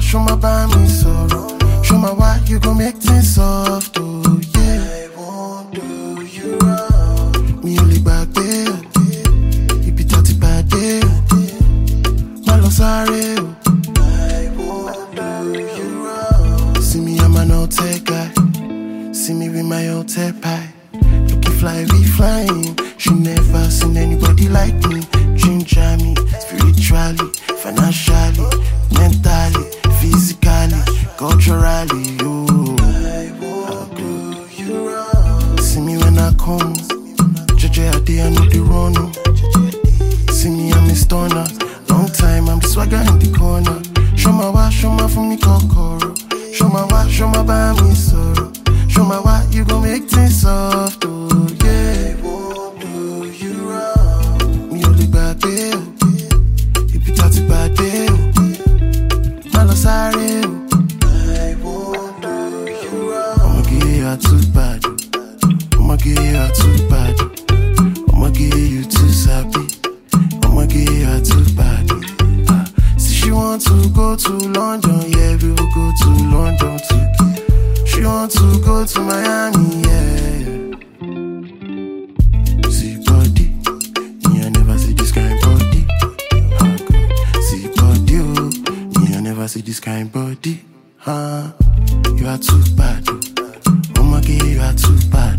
show my by me sorrow. Show my why you gon' make things soft, oh yeah. I won't do you wrong. Me only back there. You be 30 bad day. My love sorry. I won't do you wrong. See me, I'm an old tech guy. See me with my old tech pie. Looking fly, we flying. She never seen anybody like me. Ginger me, spiritually, financially, mentally, physically, culturally, yo. I won't do you wrong. See me when I come, JJ a day I know the run. See me I'm a stunner. Long time I'm the swagger in the corner. Show my why, show my for me kokoro. Show my why, show my by me sorrow. Show my why you gon' make things soft, oh yeah. I won't do you wrong. Me only back there. You be 30 bad day. My love sorry. I won't do you wrong. I'ma give you a too bad. I'ma give you a too bad. I'ma give you too sappy. I'ma give you a too bad. See she want to go to London, yeah, we will go to London too. She want to go to Miami, yeah. See body, me I never see this kind body. Oh God. See body, oh, me I never see this kind body. You are too bad, oh. I'ma give you are too bad.